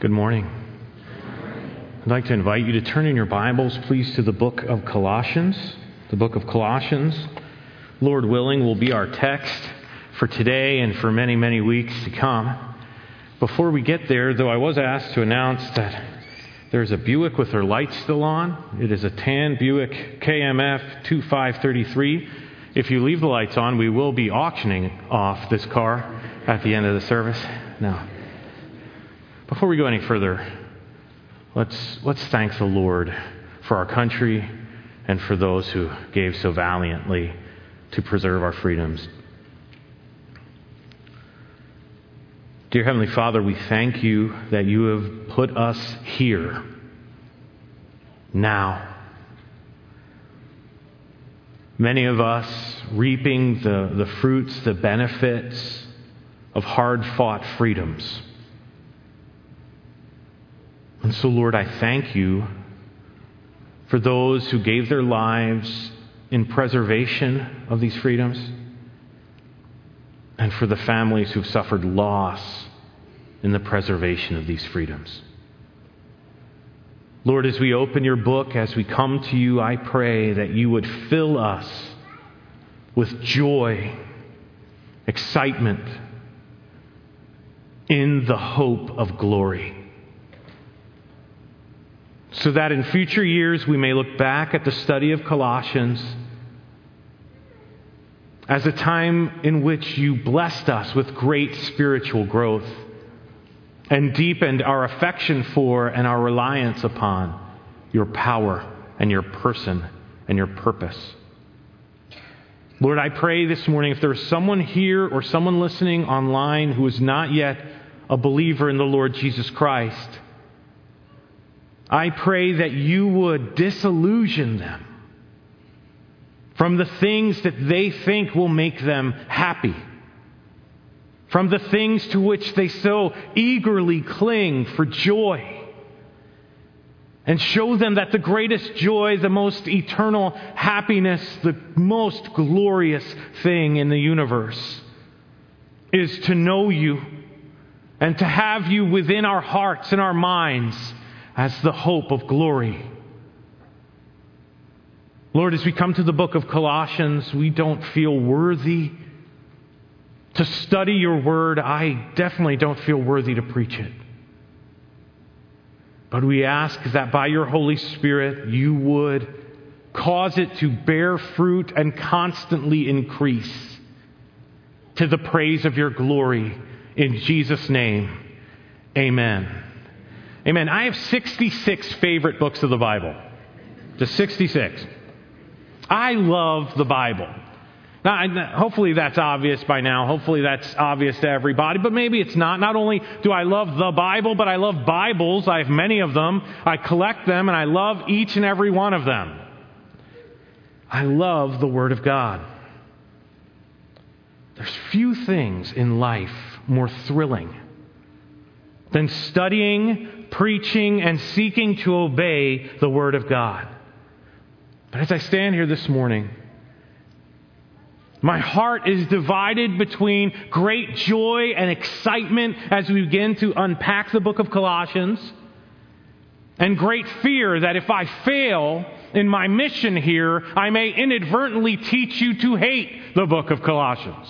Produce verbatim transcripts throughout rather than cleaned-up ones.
Good morning. I'd like to invite you to turn in your Bibles, please, to the book of Colossians. The book of Colossians, Lord willing, will be our text for today and for many, many weeks to come. Before we get there, though, I was asked to announce that there's a Buick with her lights still on. It is a tan Buick K M F twenty-five thirty-three. If you leave the lights on, we will be auctioning off this car at the end of the service. Now, before we go any further, let's let's thank the Lord for our country and for those who gave so valiantly to preserve our freedoms. Dear Heavenly Father, we thank you that you have put us here now. Many of us reaping the, the fruits, the benefits of hard-fought freedoms. And so, Lord, I thank you for those who gave their lives in preservation of these freedoms, and for the families who've suffered loss in the preservation of these freedoms. Lord, as we open your book, as we come to you, I pray that you would fill us with joy, excitement, in the hope of glory, so that in future years we may look back at the study of Colossians as a time in which you blessed us with great spiritual growth and deepened our affection for and our reliance upon your power and your person and your purpose. Lord, I pray this morning, if there is someone here or someone listening online who is not yet a believer in the Lord Jesus Christ, I pray that you would disillusion them from the things that they think will make them happy, from the things to which they so eagerly cling for joy, and show them that the greatest joy, the most eternal happiness, the most glorious thing in the universe is to know you and to have you within our hearts and our minds as the hope of glory. Lord, as we come to the book of Colossians, we don't feel worthy to study your word. I definitely don't feel worthy to preach it. But we ask that by your Holy Spirit, you would cause it to bear fruit and constantly increase to the praise of your glory. In Jesus' name, amen. Amen. I have sixty-six favorite books of the Bible. Just sixty-six. I love the Bible. Now, hopefully that's obvious by now. Hopefully that's obvious to everybody, but maybe it's not. Not only do I love the Bible, but I love Bibles. I have many of them. I collect them, and I love each and every one of them. I love the Word of God. There's few things in life more thrilling than studying, preaching, and seeking to obey the Word of God. But as I stand here this morning, my heart is divided between great joy and excitement as we begin to unpack the book of Colossians, and great fear that if I fail in my mission here, I may inadvertently teach you to hate the book of Colossians.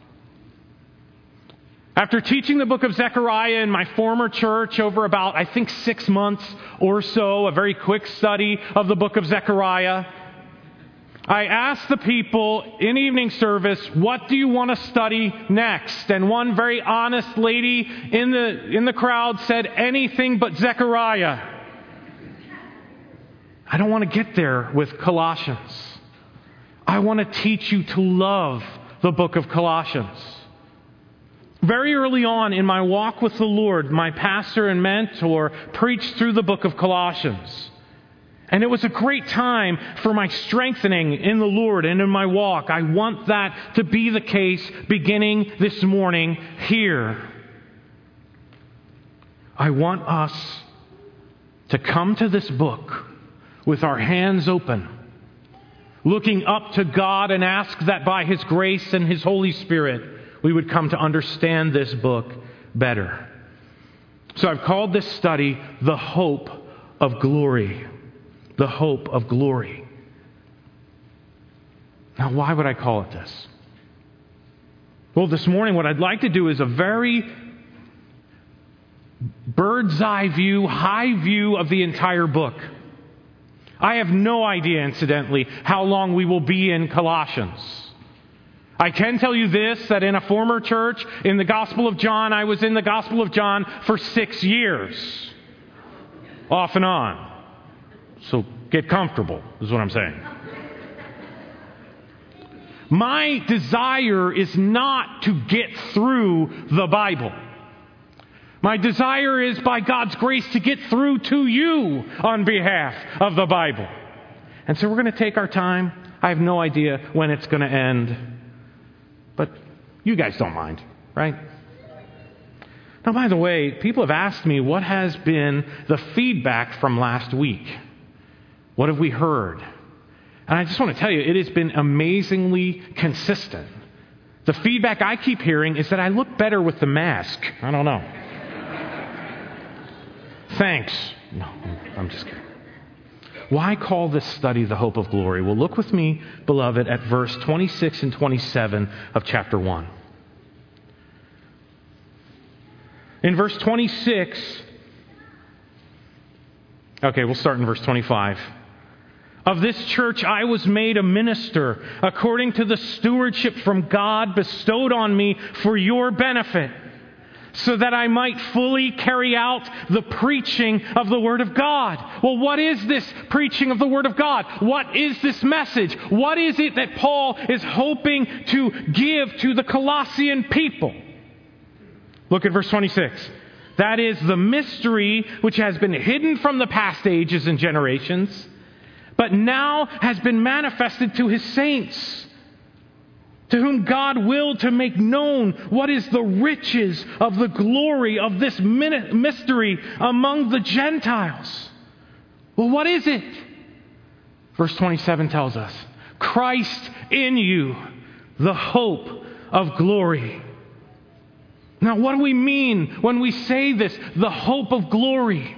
After teaching the book of Zechariah in my former church over about, I think, six months or so, a very quick study of the book of Zechariah, I asked the people in evening service, what do you want to study next? And one very honest lady in the, in the crowd said, anything but Zechariah. I don't want to get there with Colossians. I want to teach you to love the book of Colossians. Very early on in my walk with the Lord, my pastor and mentor preached through the book of Colossians. And it was a great time for my strengthening in the Lord and in my walk. I want that to be the case beginning this morning here. I want us to come to this book with our hands open, looking up to God, and ask that by His grace and His Holy Spirit, we would come to understand this book better. So I've called this study The Hope of Glory. The Hope of Glory. Now, why would I call it this? Well, this morning what I'd like to do is a very bird's eye view, high view of the entire book. I have no idea, incidentally, how long we will be in Colossians. I can tell you this, that in a former church, in the Gospel of John, I was in the Gospel of John for six years. Off and on. So get comfortable, is what I'm saying. My desire is not to get through the Bible. My desire is, by God's grace, to get through to you on behalf of the Bible. And so we're going to take our time. I have no idea when it's going to end. But you guys don't mind, right? Now, by the way, people have asked me, what has been the feedback from last week? What have we heard? And I just want to tell you, it has been amazingly consistent. The feedback I keep hearing is that I look better with the mask. I don't know. Thanks. No, I'm just kidding. Why call this study The Hope of Glory? Well, look with me, beloved, at verse twenty-six and twenty-seven of chapter one. In verse twenty-six, okay, we'll start in verse twenty-five. Of this church I was made a minister according to the stewardship from God bestowed on me for your benefit, so that I might fully carry out the preaching of the Word of God. Well, what is this preaching of the Word of God? What is this message? What is it that Paul is hoping to give to the Colossian people? Look at verse twenty-six. That is the mystery which has been hidden from the past ages and generations, but now has been manifested to His saints, to whom God willed to make known what is the riches of the glory of this mystery among the Gentiles. Well, what is it? Verse twenty-seven tells us, Christ in you, the hope of glory. Now, what do we mean when we say this, the hope of glory?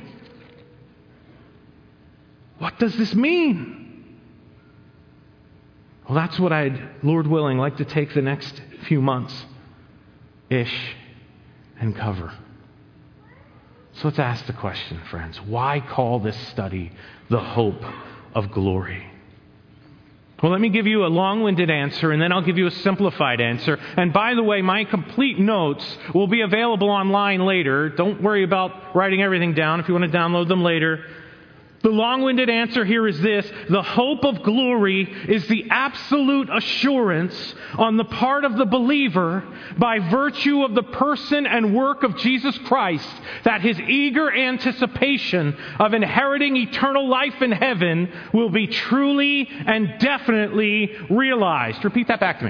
What does this mean? Well, that's what I'd, Lord willing, like to take the next few months-ish and cover. So let's ask the question, friends. Why call this study the hope of glory? Well, let me give you a long-winded answer, and then I'll give you a simplified answer. And by the way, my complete notes will be available online later. Don't worry about writing everything down if you want to download them later. The long-winded answer here is this: the hope of glory is the absolute assurance on the part of the believer, by virtue of the person and work of Jesus Christ, that his eager anticipation of inheriting eternal life in heaven will be truly and definitely realized. Repeat that back to me.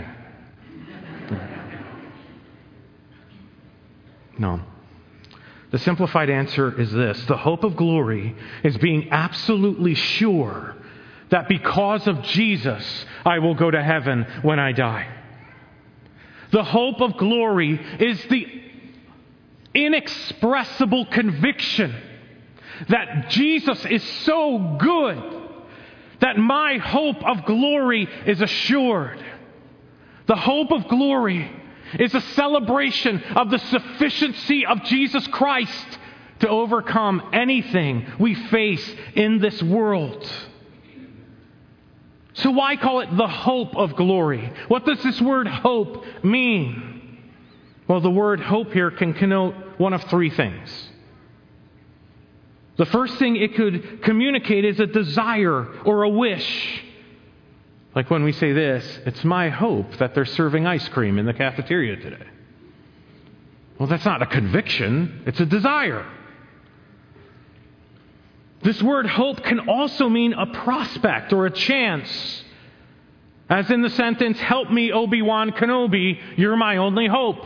No. The simplified answer is this: the hope of glory is being absolutely sure that because of Jesus, I will go to heaven when I die. The hope of glory is the inexpressible conviction that Jesus is so good that my hope of glory is assured. The hope of glory is a celebration of the sufficiency of Jesus Christ to overcome anything we face in this world. So why call it the hope of glory? What does this word hope mean? Well, the word hope here can connote one of three things. The first thing it could communicate is a desire or a wish. Like when we say this, it's my hope that they're serving ice cream in the cafeteria today. Well, that's not a conviction, it's a desire. This word hope can also mean a prospect or a chance. As in the sentence, help me, Obi-Wan Kenobi, you're my only hope.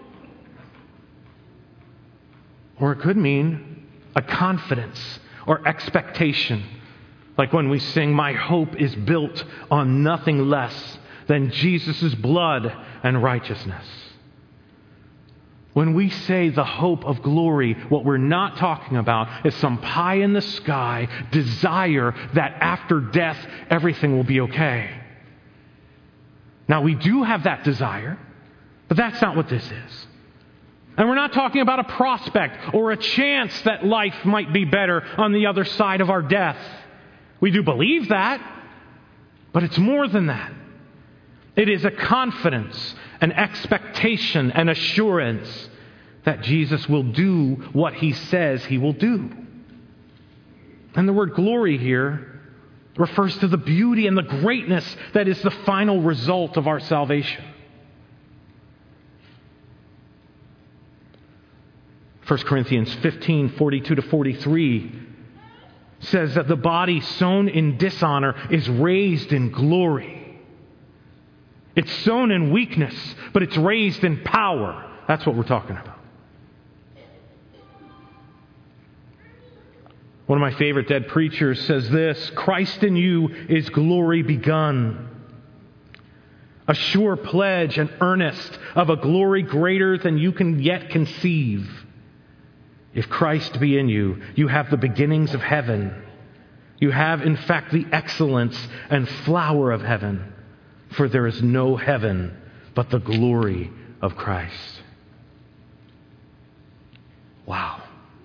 Or it could mean a confidence or expectation. Like when we sing, my hope is built on nothing less than Jesus' blood and righteousness. When we say the hope of glory, what we're not talking about is some pie in the sky desire that after death, everything will be okay. Now, we do have that desire, but that's not what this is. And we're not talking about a prospect or a chance that life might be better on the other side of our death. We do believe that, but it's more than that. It is a confidence, an expectation, an assurance that Jesus will do what he says he will do. And the word glory here refers to the beauty and the greatness that is the final result of our salvation. First Corinthians fifteen, forty-two to forty-three says that the body sown in dishonor is raised in glory. It's sown in weakness, but it's raised in power. That's what we're talking about. One of my favorite dead preachers says this: Christ in you is glory begun. A sure pledge and earnest of a glory greater than you can yet conceive. If Christ be in you, you have the beginnings of heaven. You have, in fact, the excellence and flower of heaven. For there is no heaven but the glory of Christ. Wow.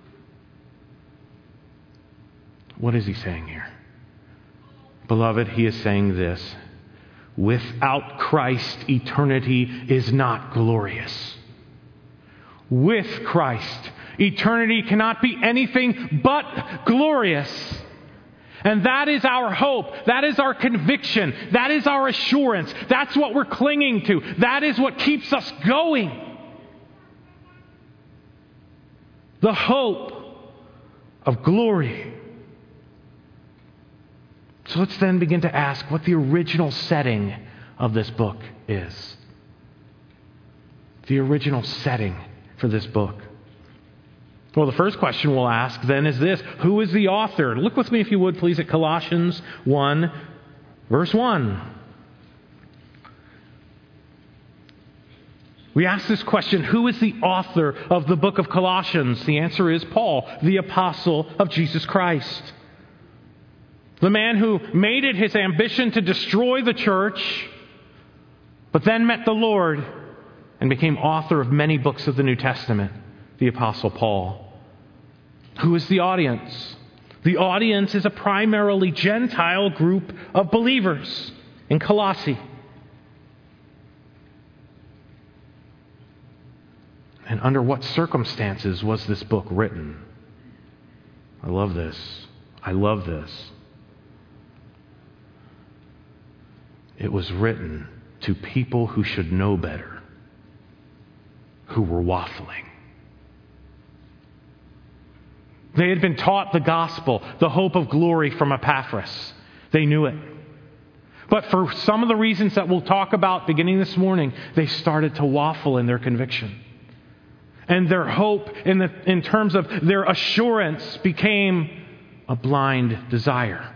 What is he saying here? Beloved, he is saying this: without Christ, eternity is not glorious. With Christ, eternity cannot be anything but glorious. And that is our hope. That is our conviction. That is our assurance. That's what we're clinging to. That is what keeps us going. The hope of glory. So let's then begin to ask what the original setting of this book is. The original setting for this book. Well, the first question we'll ask then is this: who is the author? Look with me, if you would, please, at Colossians one, verse one. We ask this question: who is the author of the book of Colossians? The answer is Paul, the apostle of Jesus Christ. The man who made it his ambition to destroy the church, but then met the Lord and became author of many books of the New Testament, the Apostle Paul. Who is the audience? The audience is a primarily Gentile group of believers in Colossae. And under what circumstances was this book written? I love this. I love this. It was written to people who should know better, who were waffling. They had been taught the gospel, the hope of glory from Epaphras. They knew it. But for some of the reasons that we'll talk about beginning this morning, they started to waffle in their conviction. And their hope in, the, in terms of their assurance became a blind desire.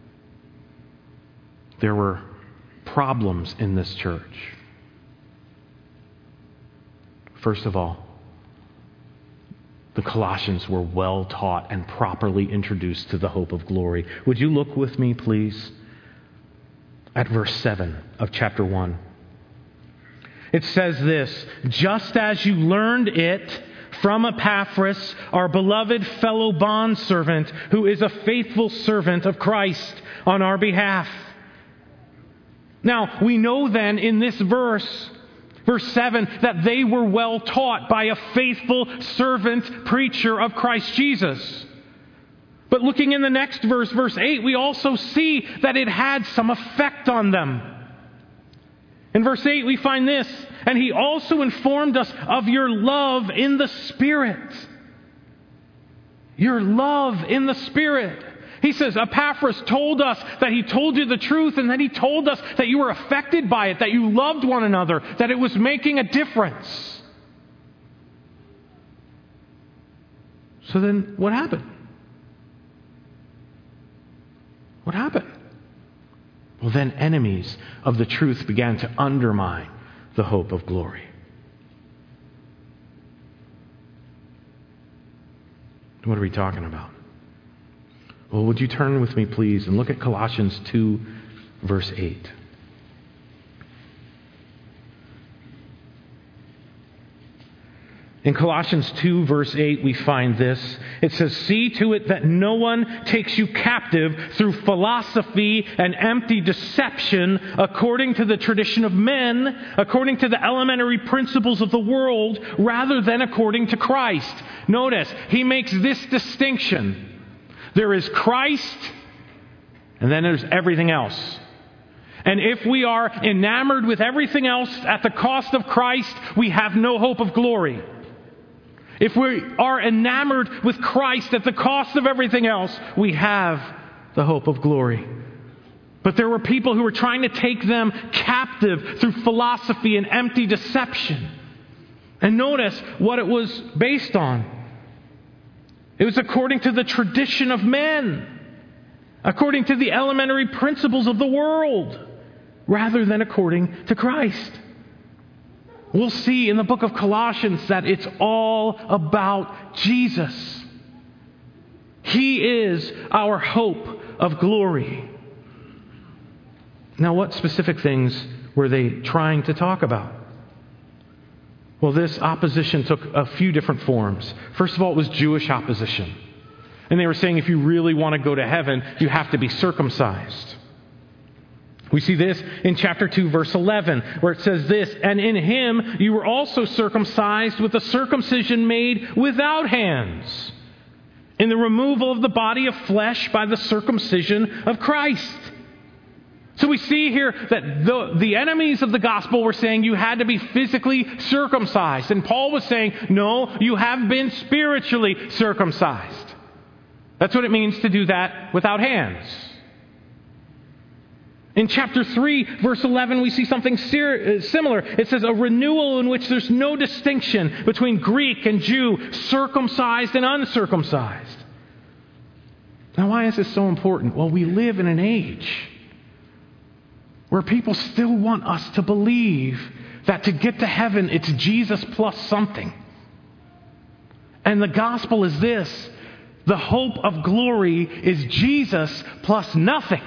There were problems in this church. First of all, the Colossians were well taught and properly introduced to the hope of glory. Would you look with me, please, at verse seven of chapter one. It says this: just as you learned it from Epaphras, our beloved fellow bondservant, who is a faithful servant of Christ on our behalf. Now, we know then in this verse, verse seven, that they were well taught by a faithful servant preacher of Christ Jesus. But looking in the next verse, verse eight, we also see that it had some effect on them. In verse eight, we find this: and he also informed us of your love in the Spirit. Your love in the Spirit. He says, Epaphras told us that he told you the truth, and then he told us that you were affected by it, that you loved one another, that it was making a difference. So then what happened? What happened? Well, then enemies of the truth began to undermine the hope of glory. What are we talking about? Well, would you turn with me, please, and look at Colossians two, verse eight. In Colossians two, verse eight, we find this. It says, "See to it that no one takes you captive through philosophy and empty deception, according to the tradition of men, according to the elementary principles of the world, rather than according to Christ." Notice, he makes this distinction. There is Christ, and then there's everything else. And if we are enamored with everything else at the cost of Christ, we have no hope of glory. If we are enamored with Christ at the cost of everything else, we have the hope of glory. But there were people who were trying to take them captive through philosophy and empty deception. And notice what it was based on. It was according to the tradition of men, according to the elementary principles of the world, rather than according to Christ. We'll see in the book of Colossians that it's all about Jesus. He is our hope of glory. Now, what specific things were they trying to talk about? Well, this opposition took a few different forms. First of all, it was Jewish opposition. And they were saying if you really want to go to heaven, you have to be circumcised. We see this in chapter two, verse eleven, where it says this, "And in him you were also circumcised with a circumcision made without hands, in the removal of the body of flesh by the circumcision of Christ." So we see here that the, the enemies of the gospel were saying you had to be physically circumcised. And Paul was saying, no, you have been spiritually circumcised. That's what it means to do that without hands. In chapter three, verse eleven, we see something similar. It says, "A renewal in which there's no distinction between Greek and Jew, circumcised and uncircumcised." Now, why is this so important? Well, we live in an age where people still want us to believe that to get to heaven, it's Jesus plus something. And the gospel is this: the hope of glory is Jesus plus nothing.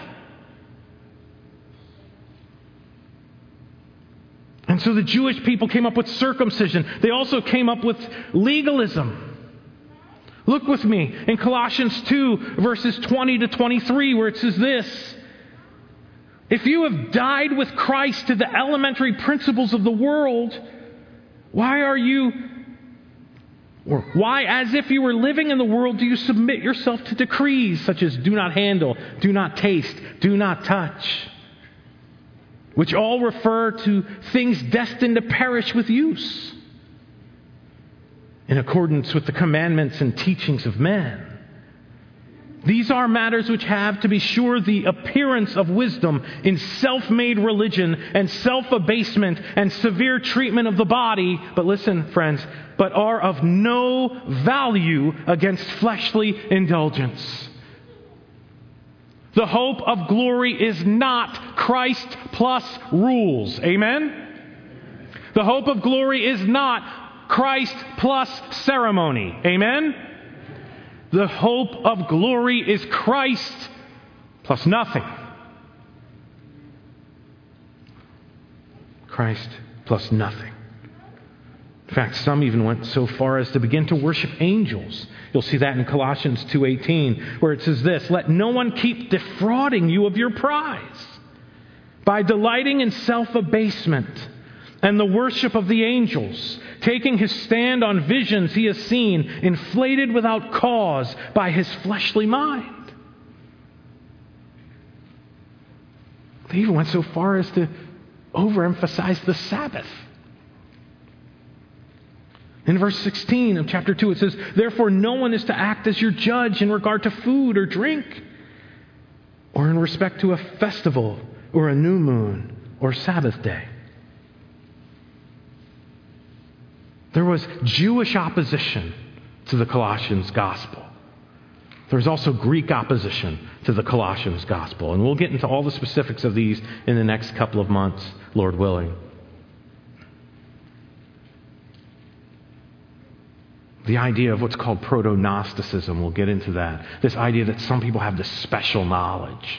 And so the Jewish people came up with circumcision. They also came up with legalism. Look with me in Colossians two, verses twenty to twenty-three, where it says this: "If you have died with Christ to the elementary principles of the world, why are you, or why, as if you were living in the world, do you submit yourself to decrees such as do not handle, do not taste, do not touch, which all refer to things destined to perish with use, in accordance with the commandments and teachings of men? These are matters which have, to be sure, the appearance of wisdom in self-made religion and self-abasement and severe treatment of the body," but listen, friends, "but are of no value against fleshly indulgence." The hope of glory is not Christ plus rules. Amen? The hope of glory is not Christ plus ceremony. Amen? The hope of glory is Christ plus nothing. Christ plus nothing. In fact, some even went so far as to begin to worship angels. You'll see that in Colossians two eighteen, where it says this: "Let no one keep defrauding you of your prize by delighting in self-abasement and the worship of the angels, taking his stand on visions he has seen, inflated without cause by his fleshly mind." They even went so far as to overemphasize the Sabbath. In verse sixteen of chapter two, it says, "Therefore no one is to act as your judge in regard to food or drink, or in respect to a festival or a new moon or Sabbath day." There was Jewish opposition to the Colossians gospel. There was also Greek opposition to the Colossians gospel. And we'll get into all the specifics of these in the next couple of months, Lord willing. The idea of what's called proto-Gnosticism, we'll get into that. This idea that some people have this special knowledge.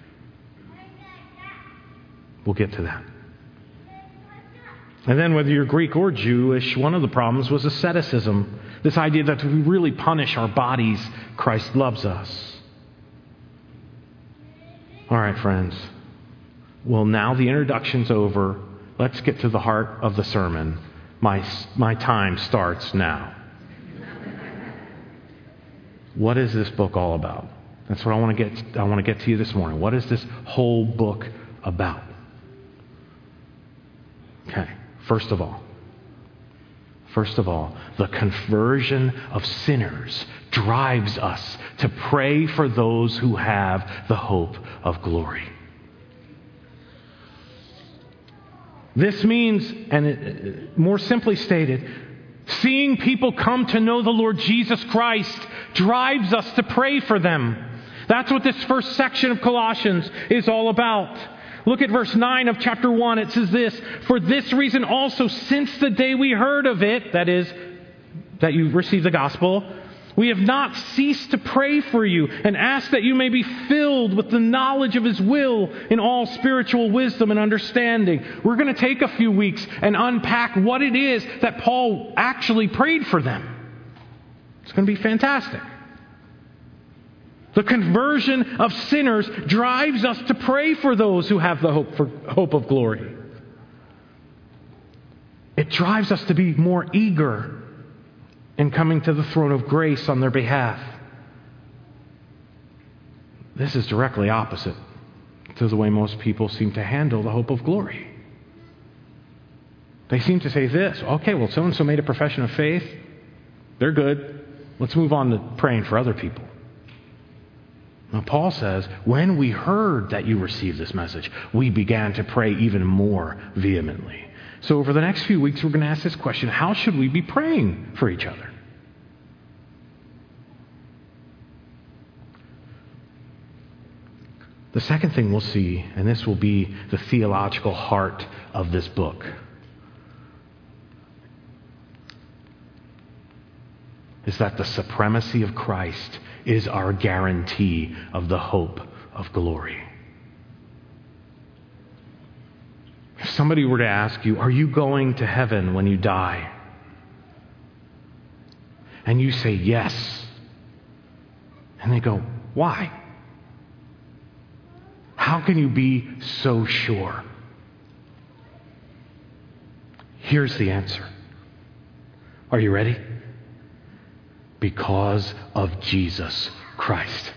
We'll get to that. And then whether you're Greek or Jewish, one of the problems was asceticism. This idea that if we really punish our bodies, Christ loves us. All right, friends. Well, now the introduction's over. Let's get to the heart of the sermon. My, my time starts now. What is this book all about? That's what I want to get I want to get to you this morning. What is this whole book about? Okay, first of all, first of all, the conversion of sinners drives us to pray for those who have the hope of glory. This means, and it, more simply stated, seeing people come to know the Lord Jesus Christ drives us to pray for them. That's what this first section of Colossians is all about. Look at verse nine of chapter one. It says this, "For this reason also, since the day we heard of it," that is, that you received the gospel, "we have not ceased to pray for you and ask that you may be filled with the knowledge of His will in all spiritual wisdom and understanding." We're going to take a few weeks and unpack what it is that Paul actually prayed for them. It's going to be fantastic. The conversion of sinners drives us to pray for those who have the hope for hope of glory. It drives us to be more eager in coming to the throne of grace on their behalf. This is directly opposite to the way most people seem to handle the hope of glory. They seem to say this, okay, well, so-and-so made a profession of faith. They're good. Let's move on to praying for other people. Now, Paul says, when we heard that you received this message, we began to pray even more vehemently. So over the next few weeks, we're going to ask this question: how should we be praying for each other? The second thing we'll see, and this will be the theological heart of this book, is that the supremacy of Christ is our guarantee of the hope of glory. If somebody were to ask you, are you going to heaven when you die? And you say yes. And they go, why? How can you be so sure? Here's the answer. Are you ready? Because of Jesus Christ.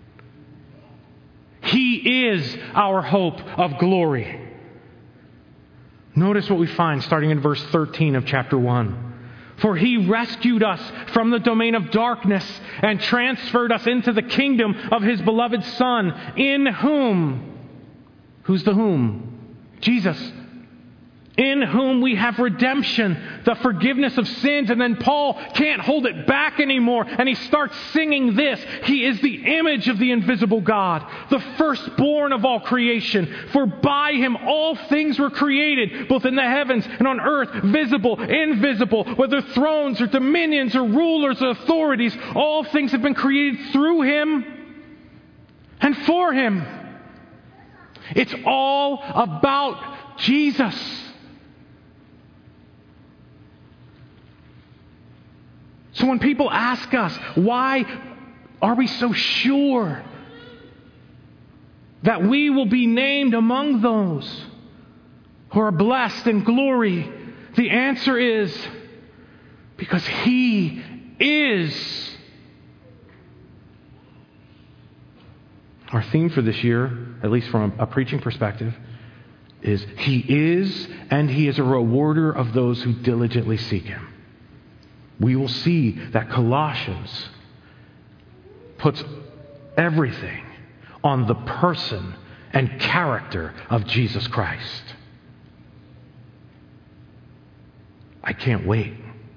He is our hope of glory. Notice what we find starting in verse thirteen of chapter one. "For He rescued us from the domain of darkness and transferred us into the kingdom of His beloved Son, in whom," who's the whom? Jesus. "In whom we have redemption, the forgiveness of sins." And then Paul can't hold it back anymore, and he starts singing this: "He is the image of the invisible God, the firstborn of all creation. For by Him all things were created, both in the heavens and on earth, visible, invisible, whether thrones or dominions or rulers or authorities. All things have been created through Him and for Him." It's all about Jesus. So when people ask us, why are we so sure that we will be named among those who are blessed in glory, the answer is because He is. Our theme for this year, at least from a preaching perspective, is He is, and He is a rewarder of those who diligently seek Him. We will see that Colossians puts everything on the person and character of Jesus Christ. I can't wait.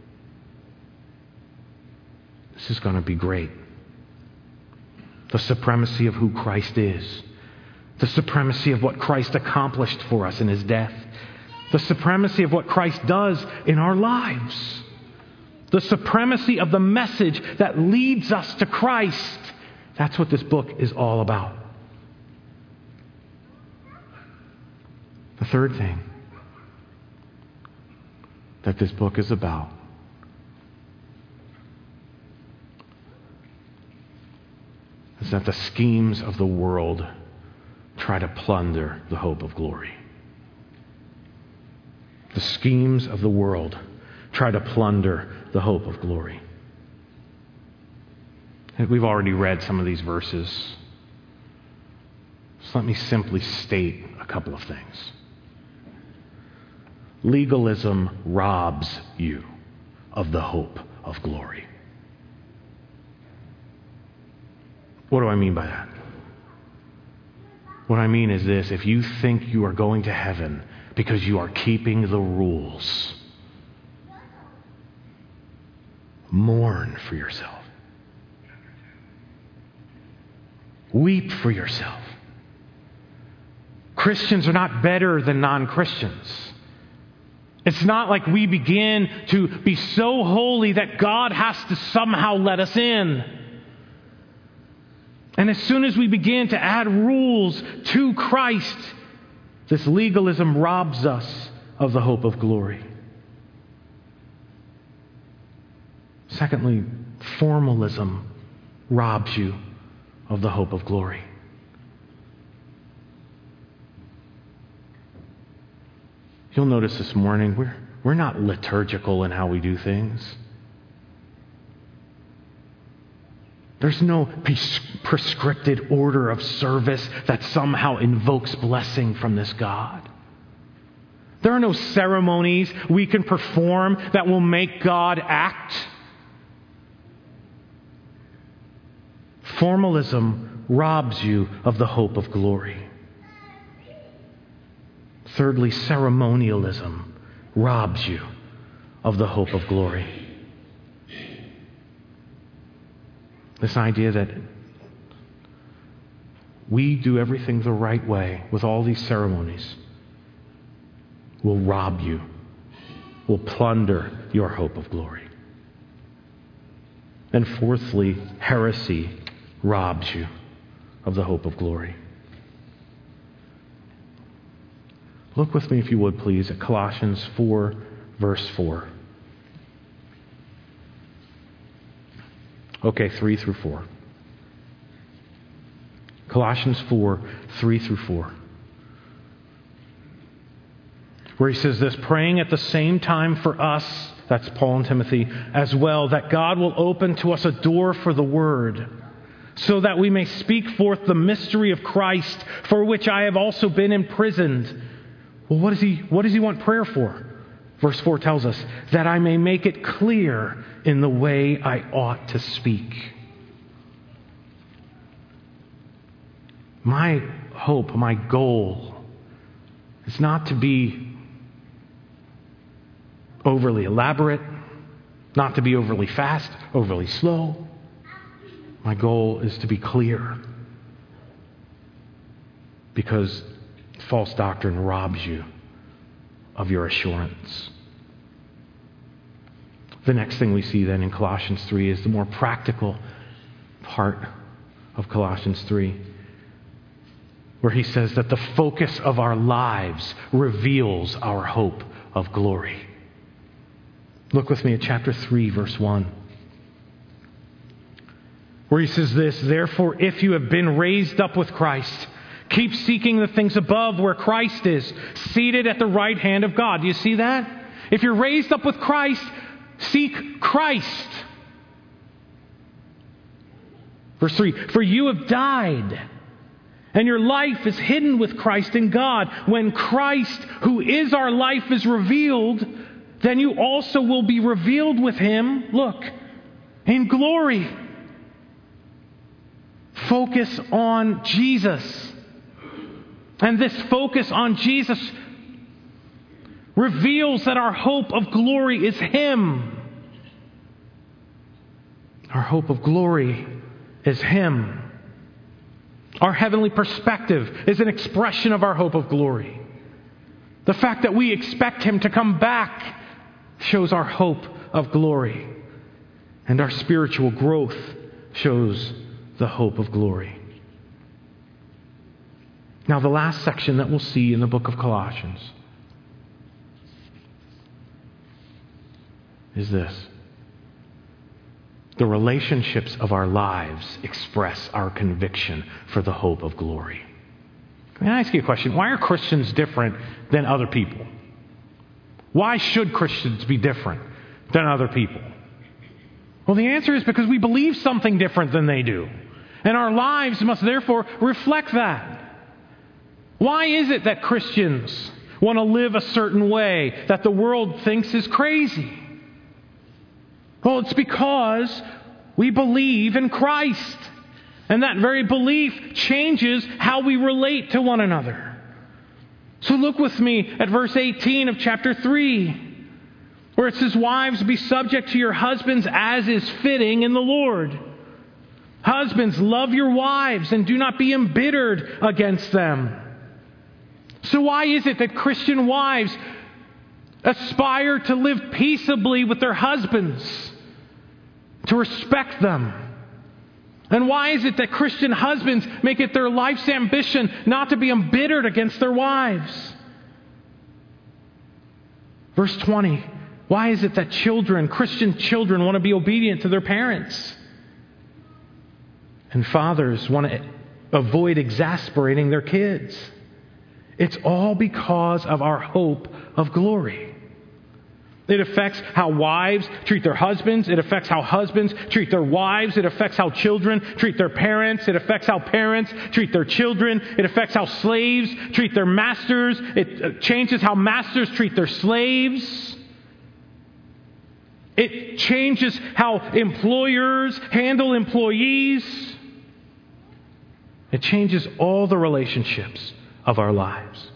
This is going to be great. The supremacy of who Christ is. The supremacy of what Christ accomplished for us in His death. The supremacy of what Christ does in our lives. the supremacy of the message that leads us to Christ. That's what this book is all about. The third thing that this book is about is that the schemes of the world try to plunder the hope of glory. The schemes of the world try to plunder the hope of glory. We've already read some of these verses. So let me simply state a couple of things. Legalism robs you of the hope of glory. What do I mean by that? What I mean is this: if you think you are going to heaven because you are keeping the rules, mourn for yourself. Weep for yourself. Christians are not better than non-Christians. It's not like we begin to be so holy that God has to somehow let us in. And as soon as we begin to add rules to Christ, this legalism robs us of the hope of glory. Secondly, formalism robs you of the hope of glory. You'll notice this morning, we're, we're not liturgical in how we do things. There's no pres- prescripted order of service that somehow invokes blessing from this God. There are no ceremonies we can perform that will make God act. Formalism robs you of the hope of glory. Thirdly, ceremonialism robs you of the hope of glory. This idea that we do everything the right way with all these ceremonies will rob you, will plunder your hope of glory. And fourthly, heresy robs you of the hope of glory. Look with me, if you would, please, at Colossians four, verse four. Okay, three through four. Colossians four, three through four. Where he says this: praying at the same time for us, that's Paul and Timothy, as well, that God will open to us a door for the word, so that we may speak forth the mystery of Christ, for which I have also been imprisoned. Well, what does he, what does he want prayer for? Verse four tells us, that I may make it clear in the way I ought to speak. My hope, my goal is not to be overly elaborate, not to be overly fast, overly slow. My goal is to be clear, because false doctrine robs you of your assurance. The next thing we see then in Colossians three is the more practical part of Colossians three, where he says that the focus of our lives reveals our hope of glory. Look with me at chapter three, verse one. Where he says this: therefore, if you have been raised up with Christ, keep seeking the things above where Christ is, seated at the right hand of God. Do you see that? If you're raised up with Christ, seek Christ. Verse three, for you have died, and your life is hidden with Christ in God. When Christ, who is our life, is revealed, then you also will be revealed with him, look, in glory. Focus on Jesus. And this focus on Jesus reveals that our hope of glory is him. Our hope of glory is him. Our heavenly perspective is an expression of our hope of glory. The fact that we expect him to come back shows our hope of glory. And our spiritual growth shows the hope of glory. Now, the last section that we'll see in the book of Colossians is this. The relationships of our lives express our conviction for the hope of glory. Can I ask you a question? Why are Christians different than other people? Why should Christians be different than other people? Well, the answer is because we believe something different than they do. And our lives must therefore reflect that. Why is it that Christians want to live a certain way that the world thinks is crazy? Well, it's because we believe in Christ. And that very belief changes how we relate to one another. So look with me at verse eighteen of chapter three, where it says, "Wives, be subject to your husbands as is fitting in the Lord. Husbands, love your wives and do not be embittered against them." So why is it that Christian wives aspire to live peaceably with their husbands, to respect them? And why is it that Christian husbands make it their life's ambition not to be embittered against their wives? Verse twenty, why is it that children, Christian children, want to be obedient to their parents? And fathers want to avoid exasperating their kids. It's all because of our hope of glory. It affects how wives treat their husbands. It affects how husbands treat their wives. It affects how children treat their parents. It affects how parents treat their children. It affects how slaves treat their masters. It changes how masters treat their slaves. It changes how employers handle employees. It changes all the relationships of our lives.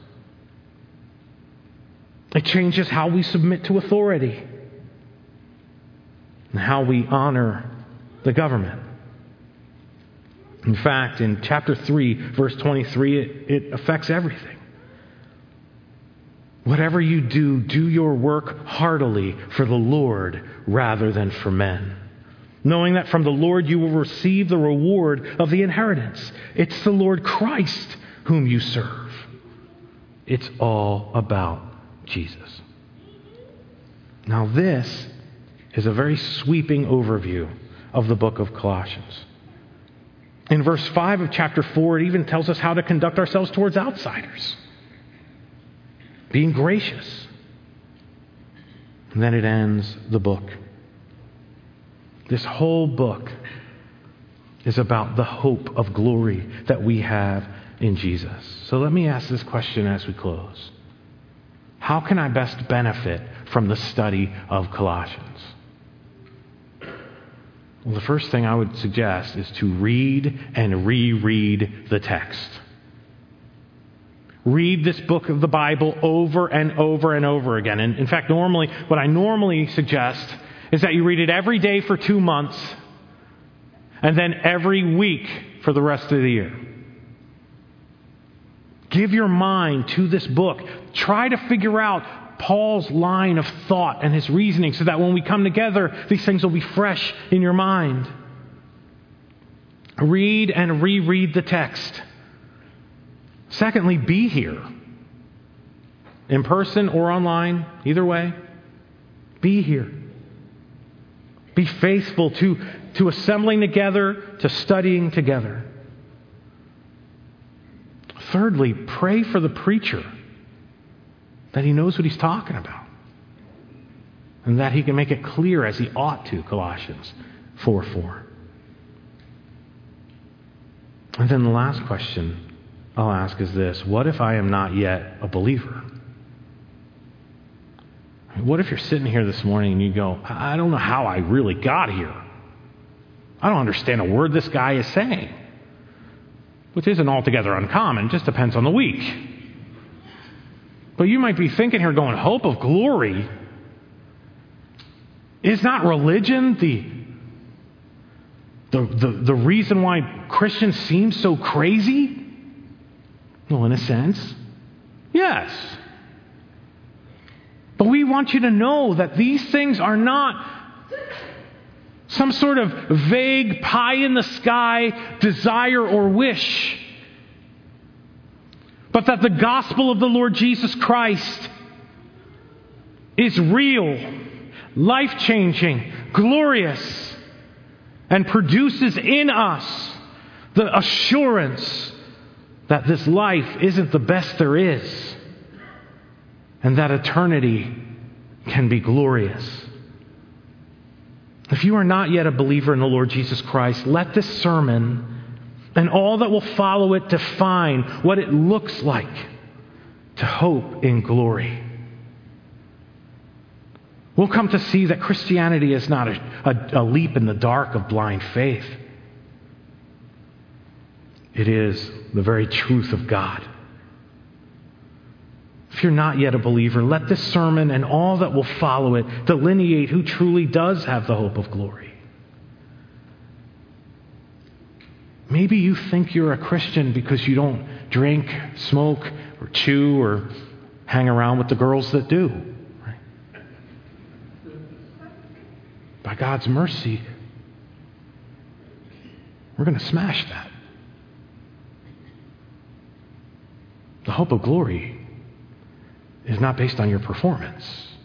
It changes how we submit to authority and how we honor the government. In fact, in chapter three, verse twenty-three, it, it affects everything. Whatever you do, do your work heartily for the Lord rather than for men, knowing that from the Lord you will receive the reward of the inheritance. It's the Lord Christ whom you serve. It's all about Jesus. Now this is a very sweeping overview of the book of Colossians. In verse five of chapter four, it even tells us how to conduct ourselves towards outsiders. Being gracious. And then it ends the book. This whole book is about the hope of glory that we have in Jesus. So let me ask this question as we close. How can I best benefit from the study of Colossians? Well, the first thing I would suggest is to read and reread the text. Read this book of the Bible over and over and over again. And in fact, normally, what I normally suggest is that you read it every day for two months and then every week for the rest of the year. Give your mind to this book. Try to figure out Paul's line of thought and his reasoning so that when we come together, these things will be fresh in your mind. Read and reread the text. Secondly, be here. In person or online, either way. Be here. Be faithful to, to assembling together, to studying together. Thirdly, pray for the preacher that he knows what he's talking about and that he can make it clear as he ought to, Colossians four four. And then the last question I'll ask is this: what if I am not yet a believer? What if you're sitting here this morning and you go, I don't know how I really got here. I don't understand a word this guy is saying. Which isn't altogether uncommon, just depends on the week. But you might be thinking here going, hope of glory? Is not religion the, the, the, the reason why Christians seem so crazy? Well, in a sense, yes. But we want you to know that these things are not some sort of vague pie-in-the-sky desire or wish, but that the gospel of the Lord Jesus Christ is real, life-changing, glorious, and produces in us the assurance that this life isn't the best there is, and that eternity can be glorious. If you are not yet a believer in the Lord Jesus Christ, let this sermon and all that will follow it define what it looks like to hope in glory. We'll come to see that Christianity is not a, a, a leap in the dark of blind faith. It is the very truth of God. If you're not yet a believer, let this sermon and all that will follow it delineate who truly does have the hope of glory. Maybe you think you're a Christian because you don't drink, smoke, or chew, or hang around with the girls that do. Right? By God's mercy, we're going to smash that. The hope of glory is not based on your performance.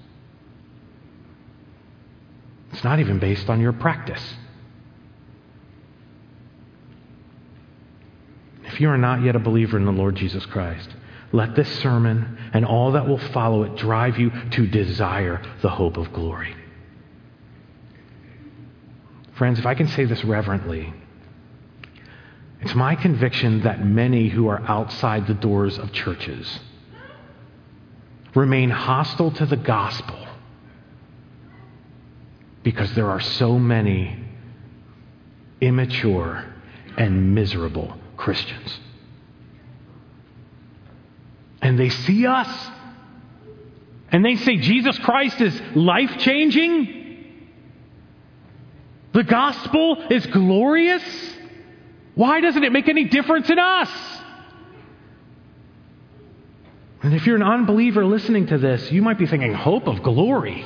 It's not even based on your practice. If you are not yet a believer in the Lord Jesus Christ, let this sermon and all that will follow it drive you to desire the hope of glory. Friends, if I can say this reverently, it's my conviction that many who are outside the doors of churches remain hostile to the gospel because there are so many immature and miserable Christians. And they see us and they say Jesus Christ is life-changing. The gospel is glorious. Why doesn't it make any difference in us? And if you're an unbeliever listening to this, you might be thinking, hope of glory.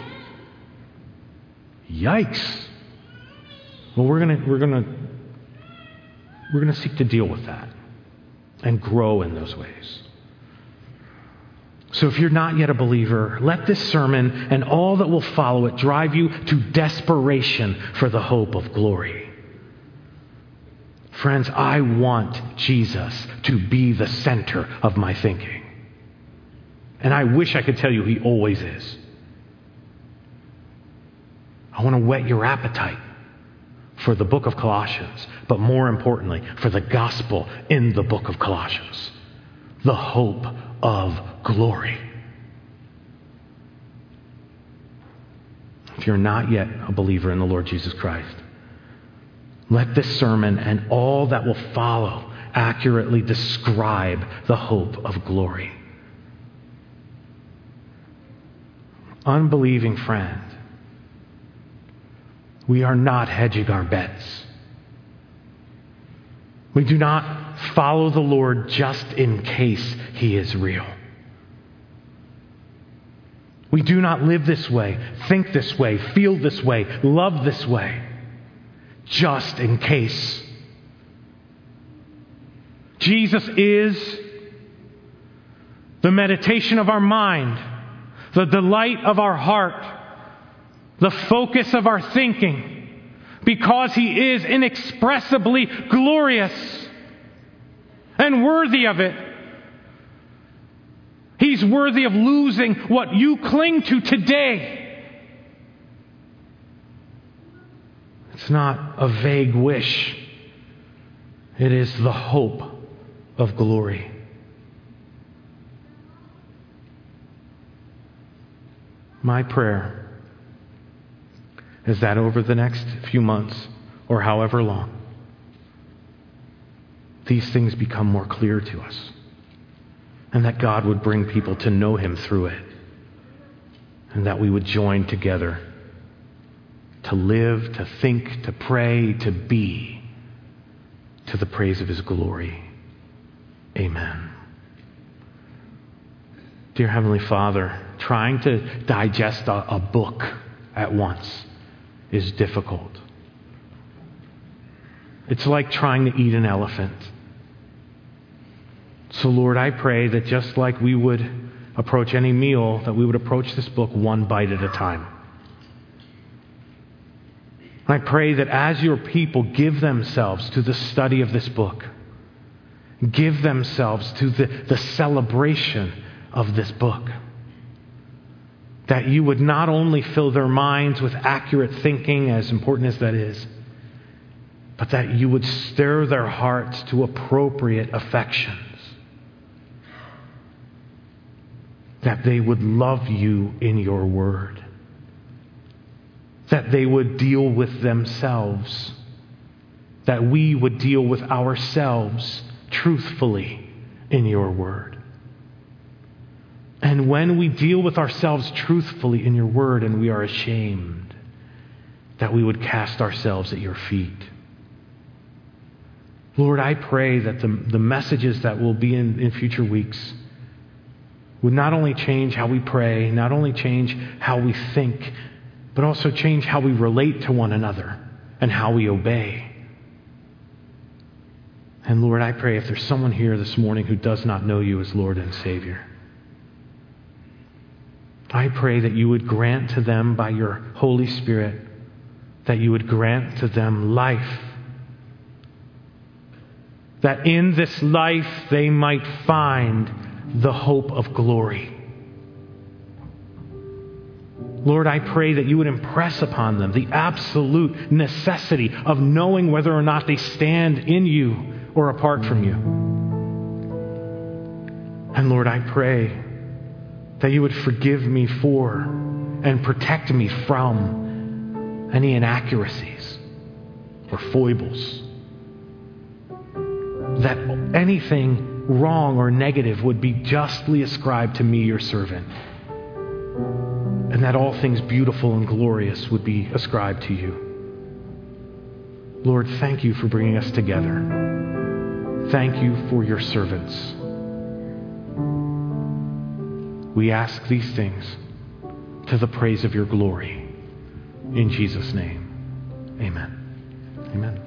Yikes. Well, we're gonna we're gonna we're gonna seek to deal with that and grow in those ways. So if you're not yet a believer, let this sermon and all that will follow it drive you to desperation for the hope of glory. Friends, I want Jesus to be the center of my thinking. And I wish I could tell you he always is. I want to whet your appetite for the book of Colossians, but more importantly, for the gospel in the book of Colossians. The hope of glory. If you're not yet a believer in the Lord Jesus Christ, let this sermon and all that will follow accurately describe the hope of glory. Unbelieving friend, we are not hedging our bets. We do not follow the Lord just in case he is real. We do not live this way, think this way, feel this way, love this way, just in case. Jesus is the meditation of our mind, the delight of our heart, the focus of our thinking, because he is inexpressibly glorious and worthy of it. He's worthy of losing what you cling to today. It's not a vague wish. It is the hope of glory. My prayer is that over the next few months, or however long, these things become more clear to us, and that God would bring people to know him through it, and that we would join together to live, to think, to pray, to be, to the praise of his glory. Amen. Dear Heavenly Father, trying to digest a, a book at once is difficult. It's like trying to eat an elephant. So Lord, I pray that just like we would approach any meal, that we would approach this book one bite at a time. I pray that as your people give themselves to the study of this book, give themselves to the, the celebration of this book, that you would not only fill their minds with accurate thinking, as important as that is, but that you would stir their hearts to appropriate affections, that they would love you in your word, that they would deal with themselves, that we would deal with ourselves truthfully in your word. And when we deal with ourselves truthfully in your word and we are ashamed, that we would cast ourselves at your feet. Lord, I pray that the, the messages that will be in, in future weeks would not only change how we pray, not only change how we think, but also change how we relate to one another and how we obey. And Lord, I pray if there's someone here this morning who does not know you as Lord and Savior, I pray that you would grant to them by your Holy Spirit, that you would grant to them life, that in this life they might find the hope of glory. Lord, I pray that you would impress upon them the absolute necessity of knowing whether or not they stand in you or apart from you. And Lord, I pray that you would forgive me for and protect me from any inaccuracies or foibles, that anything wrong or negative would be justly ascribed to me, your servant, and that all things beautiful and glorious would be ascribed to you. Lord, thank you for bringing us together. Thank you for your servants. We ask these things to the praise of your glory. In Jesus' name, amen. Amen.